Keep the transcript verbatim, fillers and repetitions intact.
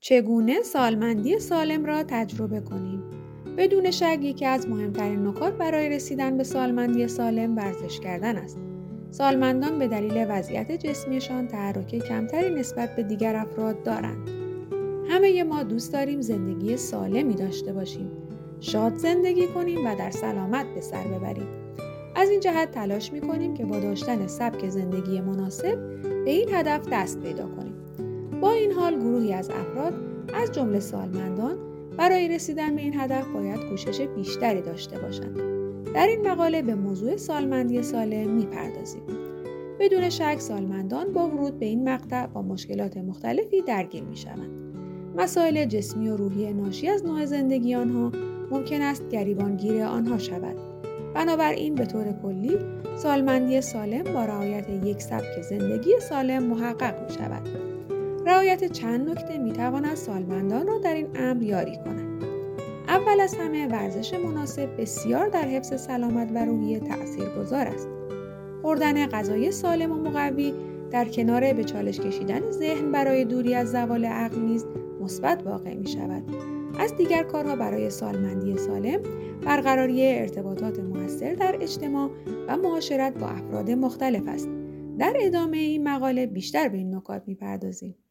چگونه سالمندی سالم را تجربه کنیم؟ بدون شک یکی از مهمترین نکات برای رسیدن به سالمندی سالم ورزش کردن است. سالمندان به دلیل وضعیت جسمیشان تحرک کمتری نسبت به دیگر افراد دارند. همه ما دوست داریم زندگی سالمی داشته باشیم، شاد زندگی کنیم و در سلامت به سر ببریم. از این جهت تلاش می‌کنیم که با داشتن سبک زندگی مناسب به این هدف دست پیدا کنیم. با این حال گروهی از افراد از جمله سالمندان برای رسیدن به این هدف باید کوشش بیشتری داشته باشند. در این مقاله به موضوع سالمندی سالم می‌پردازیم. بدون شک سالمندان با ورود به این مقطع با مشکلات مختلفی درگیر می‌شوند. مسائل جسمی و روحی ناشی از نوع زندگی آنها ممکن است گریبانگیر آنها شود. بنابراین به طور کلی سالمندی سالم با رعایت یک سبک زندگی سالم محقق می شود. رعایت چند نکته می تواند سالمندان را در این امر یاری کند. اول از همه ورزش مناسب بسیار در حفظ سلامت و روحیه تأثیرگذار است. خوردن غذای سالم و مقوی در کنار به چالش کشیدن ذهن برای دوری از زوال عقل نیز مثبت واقع می شود. از دیگر کارها برای سالمندی سالم برقراری ارتباطات مؤثر در اجتماع و معاشرت با افراد مختلف است. در ادامه این مقاله بیشتر به این نکات می‌پردازیم.